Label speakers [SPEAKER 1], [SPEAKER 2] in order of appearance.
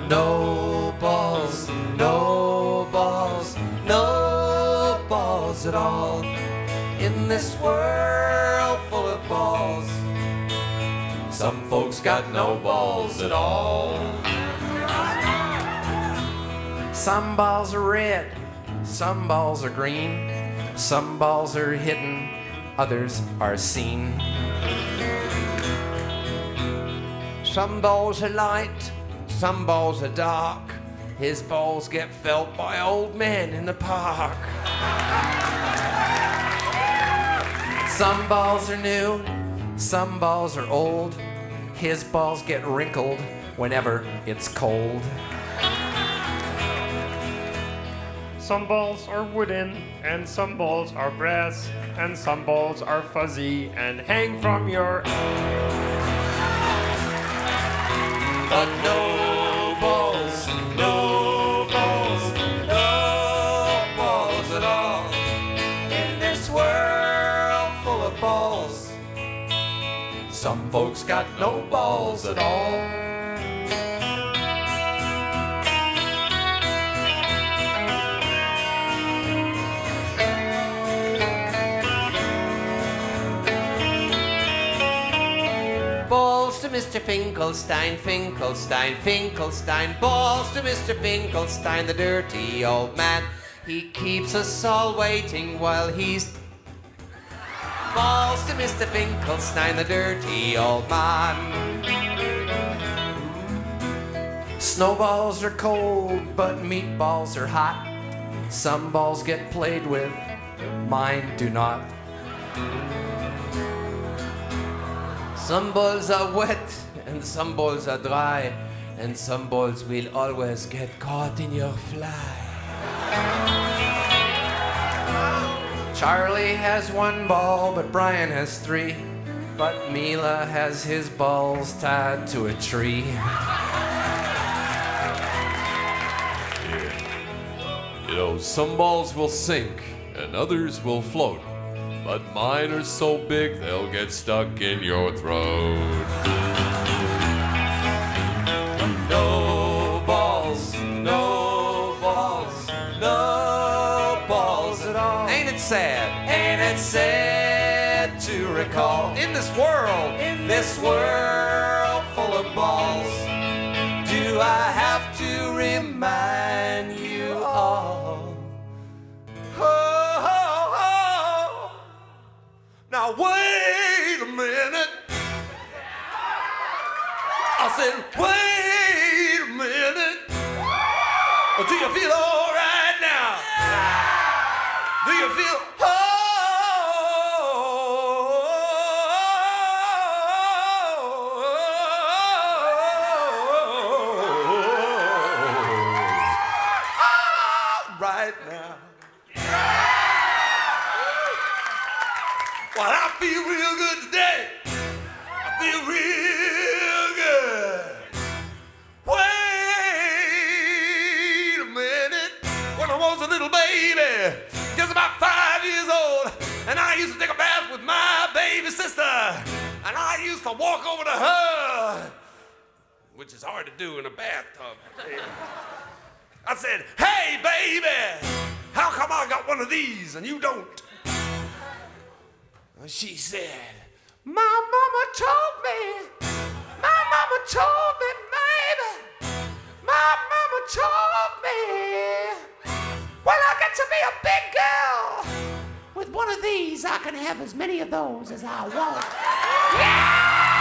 [SPEAKER 1] No balls, no balls, no balls at all. In this world full of balls, some folks got no balls at all. Some balls are red, some balls are green, some balls are hidden, others are seen. Some balls are light, some balls are dark. His balls get felt by old men in the park. Some balls are new, some balls are old. His balls get wrinkled whenever it's cold.
[SPEAKER 2] Some balls are wooden, and some balls are brass, and some balls are fuzzy and hang from your...
[SPEAKER 1] But no balls, no balls, no balls at all. In this world full of balls, some folks got no balls at all. Balls to Mr. Finkelstein, Finkelstein, Finkelstein. Balls to Mr. Finkelstein, the dirty old man. He keeps us all waiting while he's... Balls to Mr. Finkelstein, the dirty old man. Snowballs are cold, but meatballs are hot. Some balls get played with, mine do not. Some balls are wet, and some balls are dry, and some balls will always get caught in your fly. Charlie has one ball, but Brian has three. But Mila has his balls tied to a tree.
[SPEAKER 3] You know, some balls will sink, and others will float. But mine are so big, they'll get stuck in your throat.
[SPEAKER 1] No balls, no balls, no balls at all. Ain't it sad? Ain't it sad to recall in this world full of balls, do I have to remind you all? Now wait a minute. I said, wait a minute. Do you feel all right now? Do you feel right now? Well, I feel real good today. I feel real good. Wait a minute. When I was a little baby, just about 5 years old, and I used to take a bath with my baby sister, and I used to walk over to her, which is hard to do in a bathtub. I said, hey, baby, how come I got one of these and you don't? She said, my mama told me, baby, my mama told me, when I get to be a big girl, with one of these I can have as many of those as I want. Yeah!